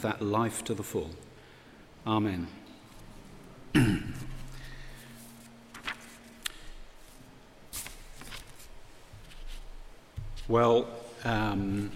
that life to the full. Amen. Well, the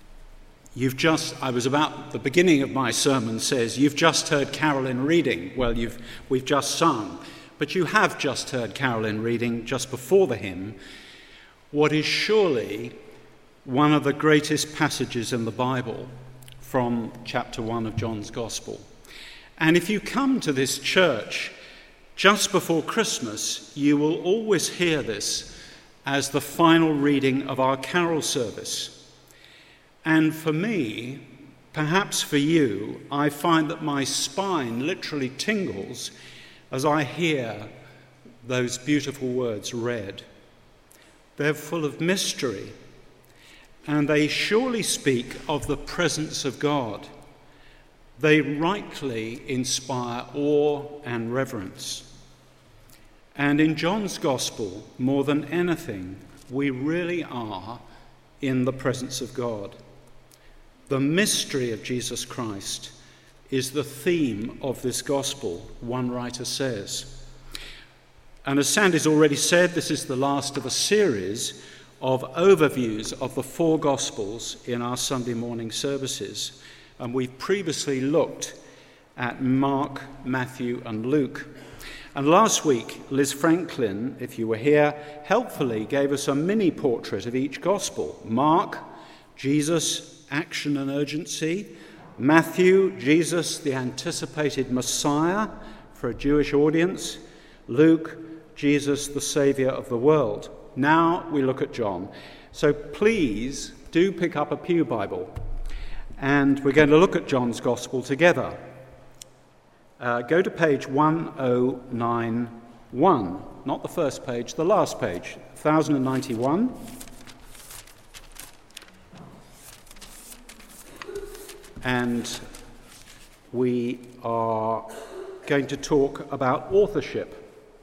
beginning of my sermon says, you've just heard Carolyn reading. Well, we've just sung, but you have just heard Carolyn reading just before the hymn what is surely one of the greatest passages in the Bible from chapter 1 of John's Gospel. And if you come to this church just before Christmas, you will always hear this as the final reading of our carol service. And for me, perhaps for you, I find that my spine literally tingles as I hear those beautiful words read. They're full of mystery, and they surely speak of the presence of God. They rightly inspire awe and reverence. And in John's Gospel, more than anything, we really are in the presence of God. The mystery of Jesus Christ is the theme of this Gospel, one writer says. And as Sandy's already said, this is the last of a series of overviews of the four Gospels in our Sunday morning services. And we've previously looked at Mark, Matthew, and Luke. And last week, Liz Franklin, if you were here, helpfully gave us a mini portrait of each Gospel. Mark, Jesus, action and urgency. Matthew, Jesus, the anticipated Messiah for a Jewish audience. Luke, Jesus, the Saviour of the world. Now we look at John. So please do pick up a pew Bible. And we're going to look at John's Gospel together. Go to page 1091, not the first page, the last page, 1091. And we are going to talk about authorship.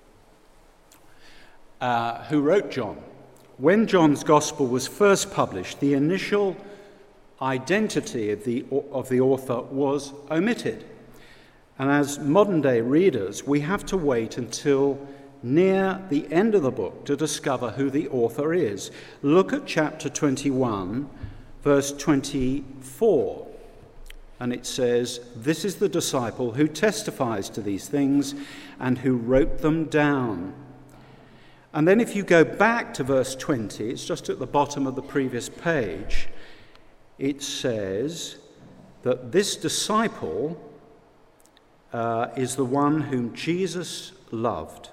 Who wrote John? When John's Gospel was first published, the initial identity of the author was omitted. And as modern-day readers, we have to wait until near the end of the book to discover who the author is. Look at chapter 21, verse 24. And it says, "This is the disciple who testifies to these things and who wrote them down." And then if you go back to verse 20, it's just at the bottom of the previous page, it says that this disciple is the one whom Jesus loved.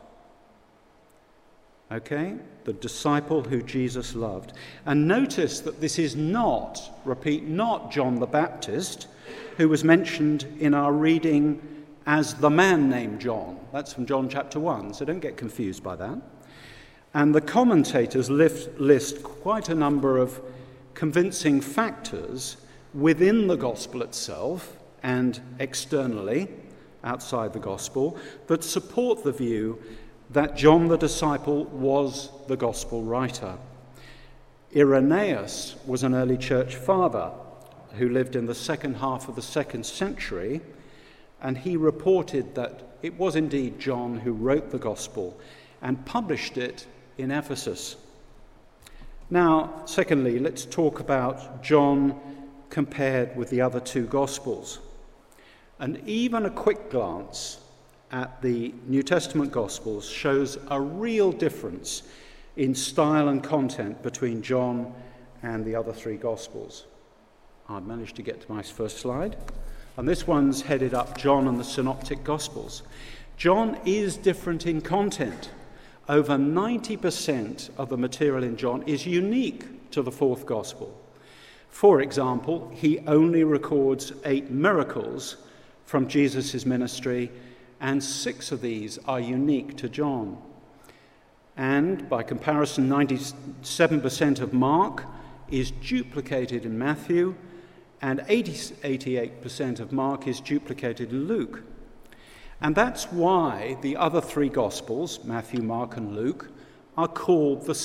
Okay? The disciple who Jesus loved. And notice that this is not, repeat, not John the Baptist, who was mentioned in our reading as the man named John. That's from John chapter 1, so don't get confused by that. And the commentators list quite a number of convincing factors within the gospel itself and externally, outside the gospel, that support the view that John the disciple was the gospel writer. Irenaeus was an early church father who lived in the second half of the 2nd century, and he reported that it was indeed John who wrote the gospel and published it in Ephesus. Now, secondly, let's talk about John compared with the other two Gospels. And even a quick glance at the New Testament Gospels shows a real difference in style and content between John and the other three Gospels. I've managed to get to my first slide. And this one's headed up John and the Synoptic Gospels. John is different in content. Over 90% of the material in John is unique to the fourth Gospel. For example, he only records 8 miracles from Jesus' ministry, and 6 of these are unique to John. And by comparison, 97% of Mark is duplicated in Matthew, and 88% of Mark is duplicated in Luke. And that's why the other 3 Gospels, Matthew, Mark, and Luke, are called the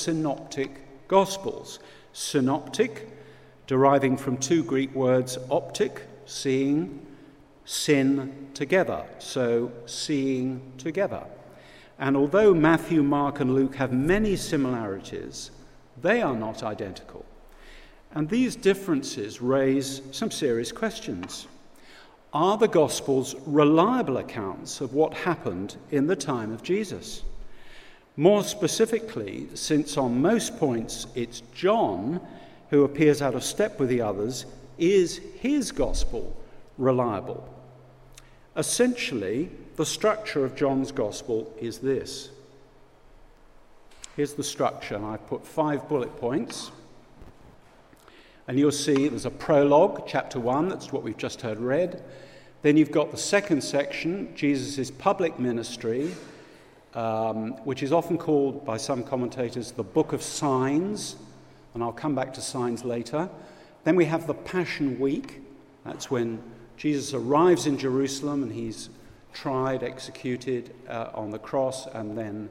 Synoptic Gospels. Synoptic, deriving from 2 Greek words, optic, seeing, sin together, so seeing together. And although Matthew, Mark, and Luke have many similarities, they are not identical. And these differences raise some serious questions. Are the Gospels reliable accounts of what happened in the time of Jesus? More specifically, since on most points it's John who appears out of step with the others, is his Gospel reliable? Essentially, the structure of John's Gospel is this. Here's the structure, and I've put 5 bullet points. And you'll see there's a prologue, chapter 1, that's what we've just heard read. Then you've got the second section, Jesus' public ministry, which is often called by some commentators the Book of Signs, and I'll come back to signs later. Then we have the Passion Week. That's when Jesus arrives in Jerusalem and he's tried, executed on the cross, and then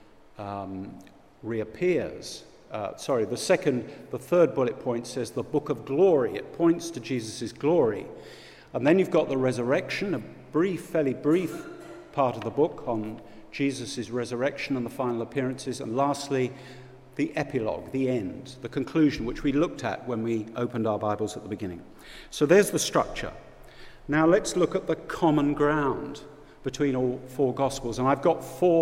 reappears. The third bullet point says the Book of Glory. It points to Jesus' glory. And then you've got the resurrection, a fairly brief part of the book on Jesus' resurrection and the final appearances. And lastly, the epilogue, the end, the conclusion, which we looked at when we opened our Bibles at the beginning. So there's the structure. Now let's look at the common ground between all 4 Gospels. And I've got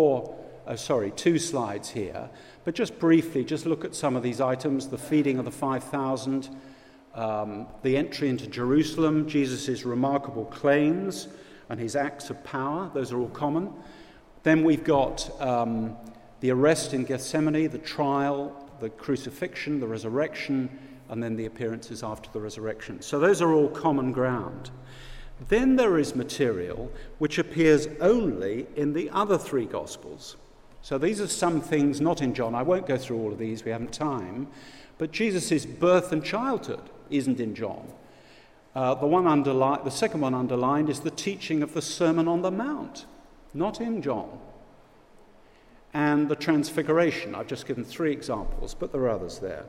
2 slides here. But just briefly, just look at some of these items: the feeding of the 5,000, the entry into Jerusalem, Jesus' remarkable claims and his acts of power. Those are all common. Then we've got the arrest in Gethsemane, the trial, the crucifixion, the resurrection, and then the appearances after the resurrection. So those are all common ground. Then there is material which appears only in the other 3 Gospels. So these are some things not in John. I won't go through all of these, we haven't time. But Jesus' birth and childhood isn't in John. The second one underlined is the teaching of the Sermon on the Mount, not in John. And the Transfiguration. I've just given 3 examples, but there are others there.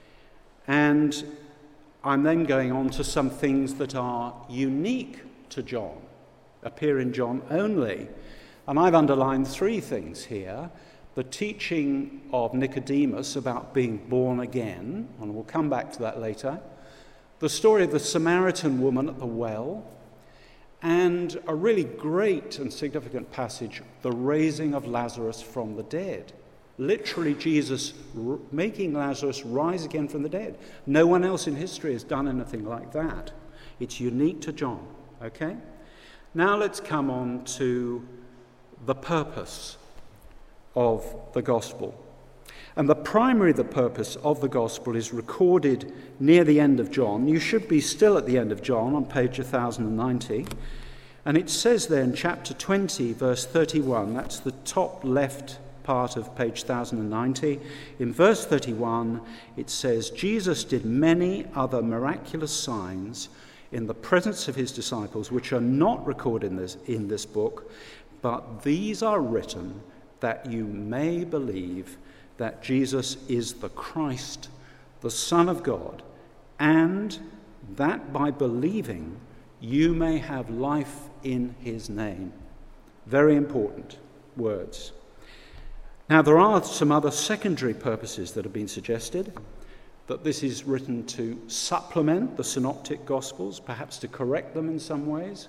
And I'm then going on to some things that are unique to John, appear in John only. And I've underlined 3 things here. The teaching of Nicodemus about being born again, and we'll come back to that later. The story of the Samaritan woman at the well, and a really great and significant passage, the raising of Lazarus from the dead. Literally Jesus making Lazarus rise again from the dead. No one else in history has done anything like that. It's unique to John, okay? Now let's come on to the purpose of the gospel. And the purpose of the gospel is recorded near the end of John. You should be still at the end of John on page 1090. And it says there in chapter 20, verse 31, that's the top left part of page 1090. In verse 31, it says, Jesus did many other miraculous signs in the presence of his disciples, which are not recorded in this book, but these are written that you may believe that Jesus is the Christ, the Son of God, and that by believing you may have life in his name. Very important words. Now, there are some other secondary purposes that have been suggested, that this is written to supplement the synoptic gospels, perhaps to correct them in some ways,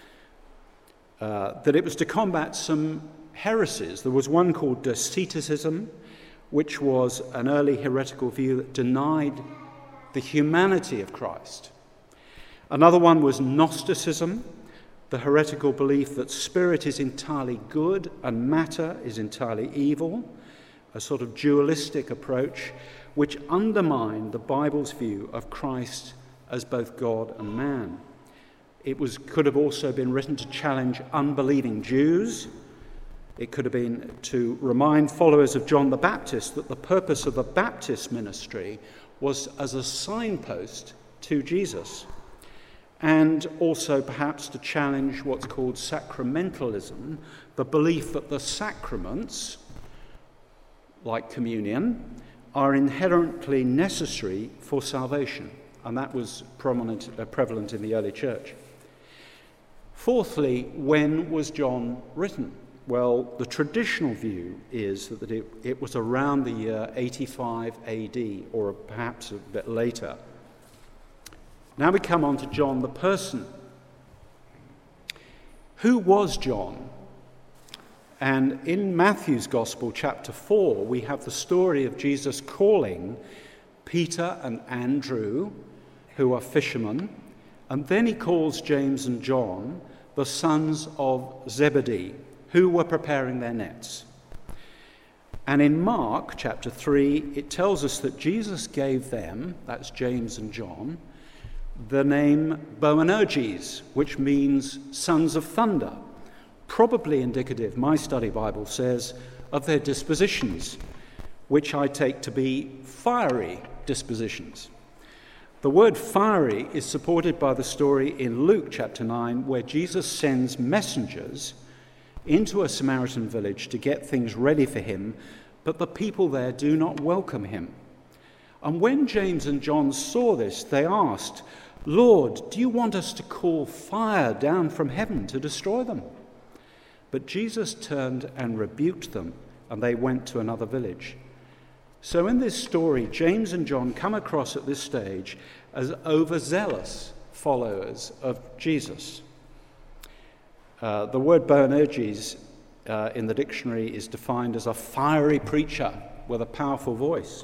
that it was to combat some heresies. There was one called Doceticism, which was an early heretical view that denied the humanity of Christ. Another one was Gnosticism, the heretical belief that spirit is entirely good and matter is entirely evil, a sort of dualistic approach which undermined the Bible's view of Christ as both God and man. It could have also been written to challenge unbelieving Jews. It could have been to remind followers of John the Baptist that the purpose of the Baptist ministry was as a signpost to Jesus. And also perhaps to challenge what's called sacramentalism, the belief that the sacraments, like communion, are inherently necessary for salvation. and that was prevalent in the early church. Fourthly, when was John written? Well, the traditional view is that it was around the year 85 AD, or perhaps a bit later. Now we come on to John the person. Who was John? And in Matthew's Gospel, chapter 4, we have the story of Jesus calling Peter and Andrew, who are fishermen, and then he calls James and John, the sons of Zebedee, who were preparing their nets. And in Mark chapter 3, it tells us that Jesus gave them, that's James and John, the name Boanerges, which means sons of thunder, probably indicative, my study Bible says, of their dispositions, which I take to be fiery dispositions. The word fiery is supported by the story in Luke chapter 9, where Jesus sends messengers into a Samaritan village to get things ready for him, but the people there do not welcome him. And when James and John saw this, they asked, "Lord, do you want us to call fire down from heaven to destroy them?" But Jesus turned and rebuked them, and they went to another village. So in this story, James and John come across at this stage as overzealous followers of Jesus. The word Boanerges in the dictionary is defined as a fiery preacher with a powerful voice.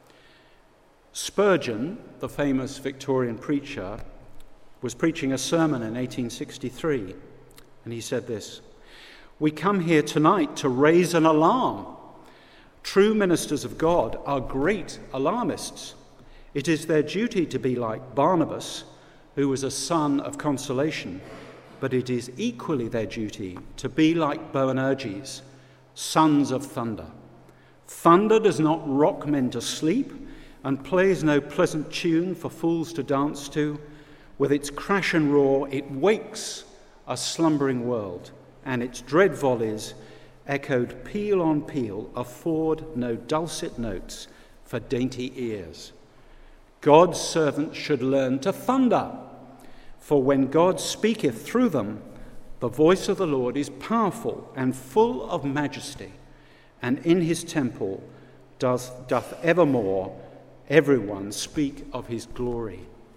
Spurgeon, the famous Victorian preacher, was preaching a sermon in 1863, and he said this: "We come here tonight to raise an alarm. True ministers of God are great alarmists. It is their duty to be like Barnabas, who was a son of consolation, but it is equally their duty to be like Boanerges, sons of thunder. Thunder does not rock men to sleep and plays no pleasant tune for fools to dance to. With its crash and roar, it wakes a slumbering world, and its dread volleys, echoed peal on peal, afford no dulcet notes for dainty ears. God's servants should learn to thunder, for when God speaketh through them, the voice of the Lord is powerful and full of majesty, and in his temple doth evermore everyone speak of his glory."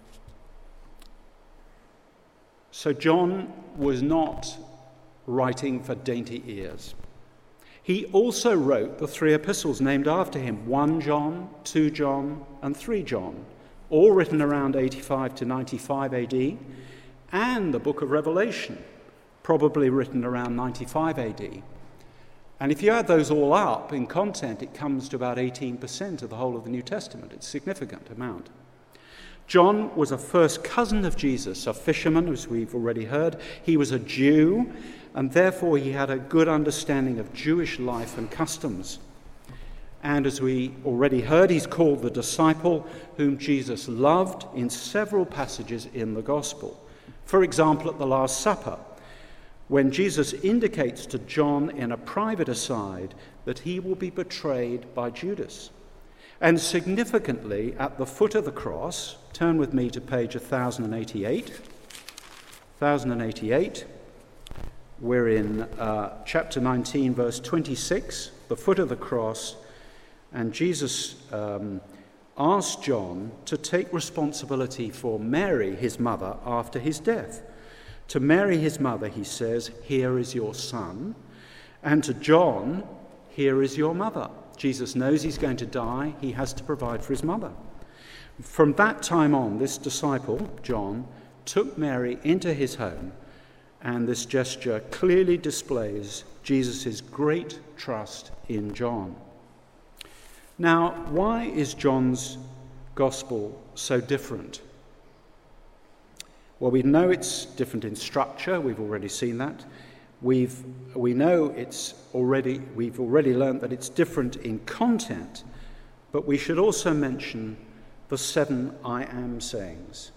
So John was not writing for dainty ears. He also wrote the 3 epistles named after him, 1 John, 2 John, and 3 John, all written around 85 to 95 AD, and the book of Revelation, probably written around 95 AD. And if you add those all up in content, it comes to about 18% of the whole of the New Testament. It's a significant amount. John was a first cousin of Jesus, a fisherman, as we've already heard. He was a Jew, and therefore he had a good understanding of Jewish life and customs. And as we already heard, he's called the disciple whom Jesus loved in several passages in the Gospel. For example, at the Last Supper, when Jesus indicates to John in a private aside that he will be betrayed by Judas. And significantly, at the foot of the cross, turn with me to page 1088. 1088, we're in chapter 19, verse 26, the foot of the cross, and Jesus asked John to take responsibility for Mary, his mother, after his death. To Mary, his mother, he says, "Here is your son," and to John, "Here is your mother." Jesus knows he's going to die. He has to provide for his mother. From that time on, this disciple, John, took Mary into his home, and this gesture clearly displays Jesus' great trust in John. Now, why is John's gospel so different? Well, we know it's different in structure. We've already seen that. We've already learned that it's different in content, but we should also mention the 7 I am sayings.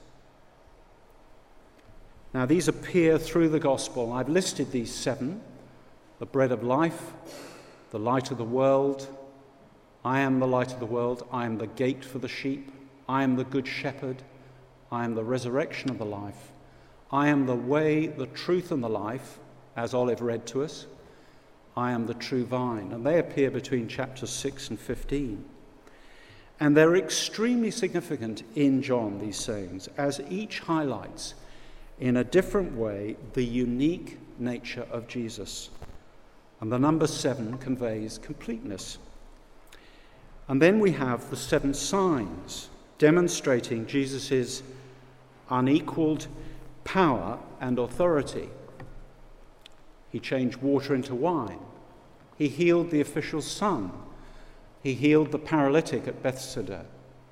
Now, these appear through the gospel. I've listed these 7: the bread of life, the light of the world, I am the light of the world, I am the gate for the sheep, I am the good shepherd, I am the resurrection and the life. I am the way, the truth, and the life, as Olive read to us. I am the true vine. And they appear between chapters 6 and 15. And they're extremely significant in John, these sayings, as each highlights in a different way the unique nature of Jesus. And the number 7 conveys completeness. And then we have the 7 signs demonstrating Jesus' unequaled power and authority. He changed water into wine. He healed the official's son. He healed the paralytic at Bethsaida.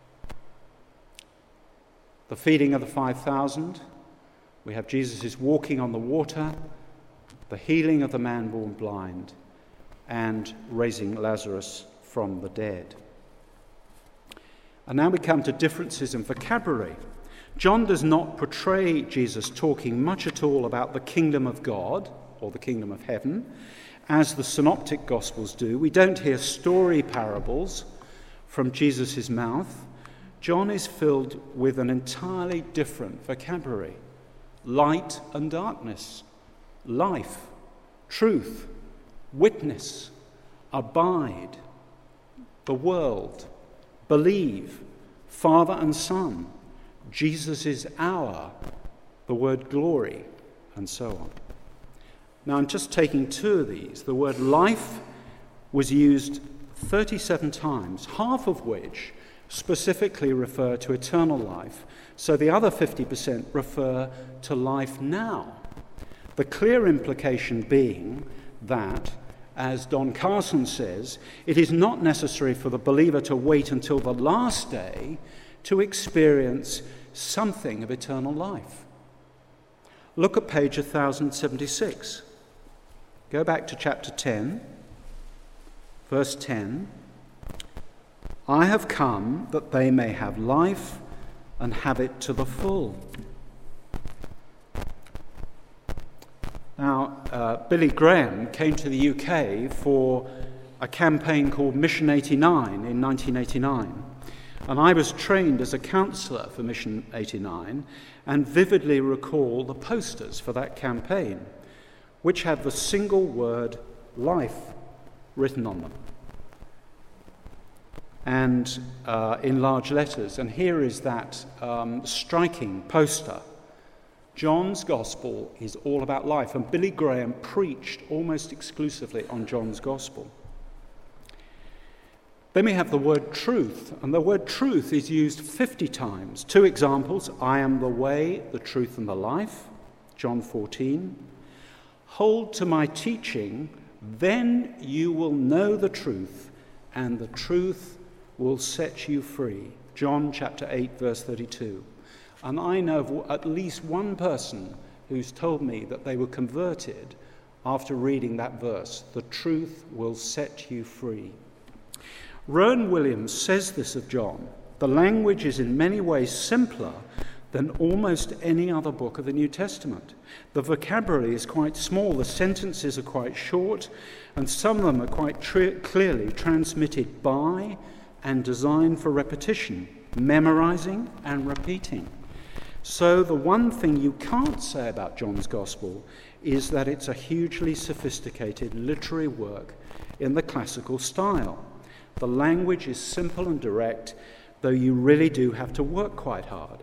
The feeding of the 5,000. We have Jesus' walking on the water, the healing of the man born blind, and raising Lazarus from the dead. And now we come to differences in vocabulary. John does not portray Jesus talking much at all about the kingdom of God or the kingdom of heaven, as the synoptic gospels do. We don't hear story parables from Jesus' mouth. John is filled with an entirely different vocabulary. Light and darkness, life, truth, witness, abide, the world, believe, Father and Son, Jesus is our, the word glory, and so on. Now, I'm just taking 2 of these. The word life was used 37 times, half of which specifically refer to eternal life. So the other 50% refer to life now. The clear implication being that, as Don Carson says, it is not necessary for the believer to wait until the last day to experience something of eternal life. Look at page 1076. Go back to chapter 10, verse 10. I have come that they may have life and have it to the full. Now, Billy Graham came to the UK for a campaign called Mission 89 in 1989. And I was trained as a counsellor for Mission 89 and vividly recall the posters for that campaign, which had the single word life written on them, and in large letters. And here is that striking poster. John's Gospel is all about life, and Billy Graham preached almost exclusively on John's Gospel. Then we have the word truth, and the word truth is used 50 times. 2 examples: I am the way, the truth, and the life, John 14. Hold to my teaching, then you will know the truth, and the truth will set you free, John chapter 8, verse 32. And I know of at least one person who's told me that they were converted after reading that verse. The truth will set you free. Rowan Williams says this of John: the language is in many ways simpler than almost any other book of the New Testament. The vocabulary is quite small, the sentences are quite short, and some of them are quite clearly transmitted by and designed for repetition, memorizing and repeating. So the one thing you can't say about John's Gospel is that it's a hugely sophisticated literary work in the classical style. The language is simple and direct, though you really do have to work quite hard.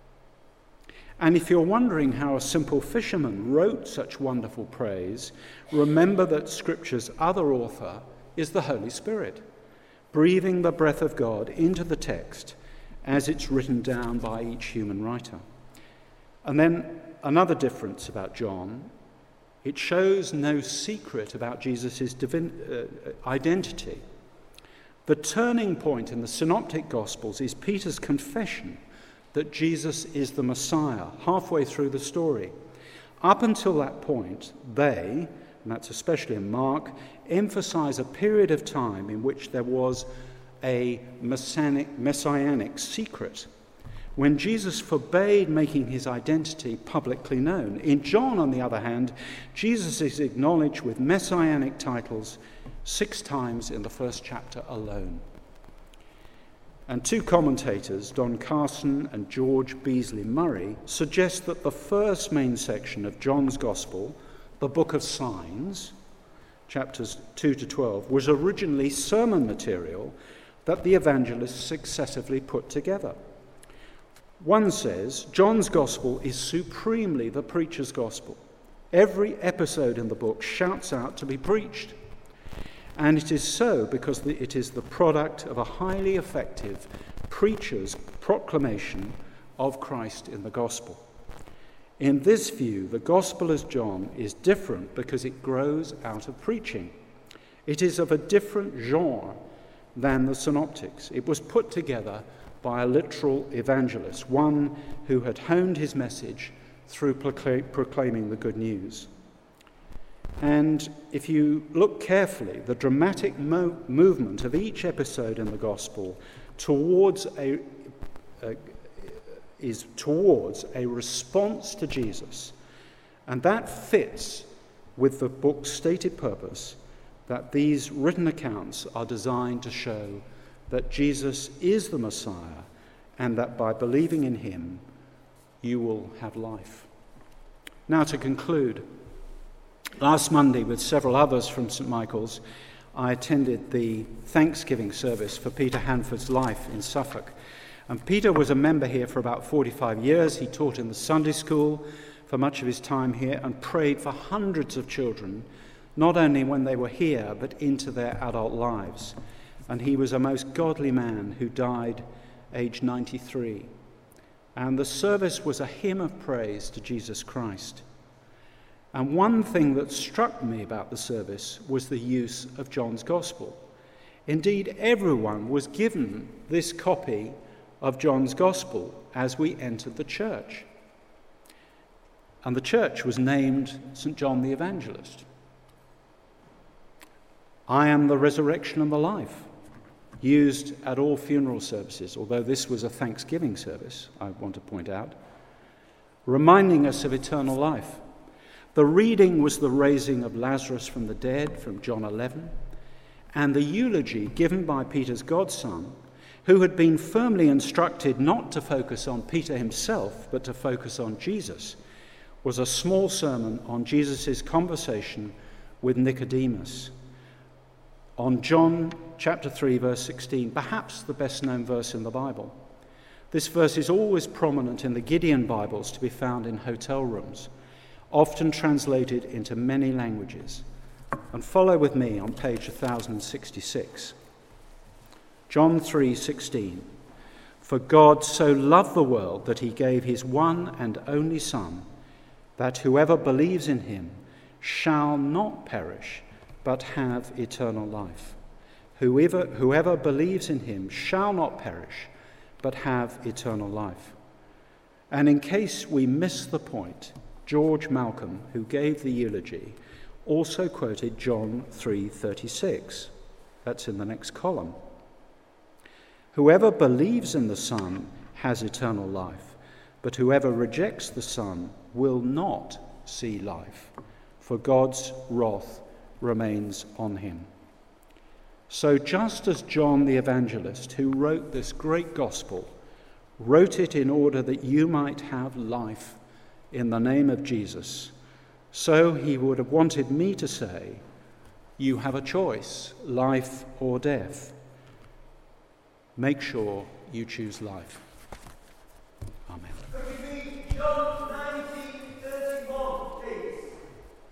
And if you're wondering how a simple fisherman wrote such wonderful praise, remember that Scripture's other author is the Holy Spirit, breathing the breath of God into the text as it's written down by each human writer. And then another difference about John: it shows no secret about Jesus' identity. The turning point in the Synoptic Gospels is Peter's confession that Jesus is the Messiah, halfway through the story. Up until that point, they, and that's especially in Mark, emphasize a period of time in which there was a messianic secret, when Jesus forbade making his identity publicly known. In John, on the other hand, Jesus is acknowledged with messianic titles 6 times in the first chapter alone. And two commentators, Don Carson and George Beasley Murray, suggest that the first main section of John's Gospel, the Book of Signs, chapters 2 to 12, was originally sermon material that the evangelists successively put together. One says, John's Gospel is supremely the preacher's gospel. Every episode in the book shouts out to be preached. And it is so because it is the product of a highly effective preacher's proclamation of Christ in the gospel. In this view, the gospel as John is different because it grows out of preaching. It is of a different genre than the synoptics. It was put together by a literal evangelist, one who had honed his message through proclaiming the good news. And if you look carefully, the dramatic movement of each episode in the gospel is towards a response to Jesus. And that fits with the book's stated purpose, that these written accounts are designed to show that Jesus is the Messiah and that by believing in him, you will have life. Now to conclude, last Monday, with several others from St. Michael's, I attended the Thanksgiving service for Peter Hanford's life in Suffolk. And Peter was a member here for about 45 years. He taught in the Sunday school for much of his time here and prayed for hundreds of children, not only when they were here, but into their adult lives. And he was a most godly man who died aged 93. And the service was a hymn of praise to Jesus Christ. And one thing that struck me about the service was the use of John's Gospel. Indeed, everyone was given this copy of John's Gospel as we entered the church. And the church was named St. John the Evangelist. I am the resurrection and the life, used at all funeral services, although this was a Thanksgiving service, I want to point out, reminding us of eternal life. The reading was the raising of Lazarus from the dead, from John 11, and the eulogy given by Peter's godson, who had been firmly instructed not to focus on Peter himself, but to focus on Jesus, was a small sermon on Jesus' conversation with Nicodemus. On John chapter 3, verse 16, perhaps the best-known verse in the Bible. This verse is always prominent in the Gideon Bibles to be found in hotel rooms, often translated into many languages. And follow with me on page 1066. John 3:16. For God so loved the world that he gave his one and only Son, that whoever believes in him shall not perish, but have eternal life. Whoever believes in him shall not perish, but have eternal life. And in case we miss the point, George Malcolm, who gave the eulogy, also quoted John 3:36. That's in the next column. Whoever believes in the Son has eternal life, but whoever rejects the Son will not see life, for God's wrath remains on him. So just as John the Evangelist, who wrote this great gospel, wrote it in order that you might have life in the name of Jesus, so he would have wanted me to say, you have a choice, life or death. Make sure you choose life.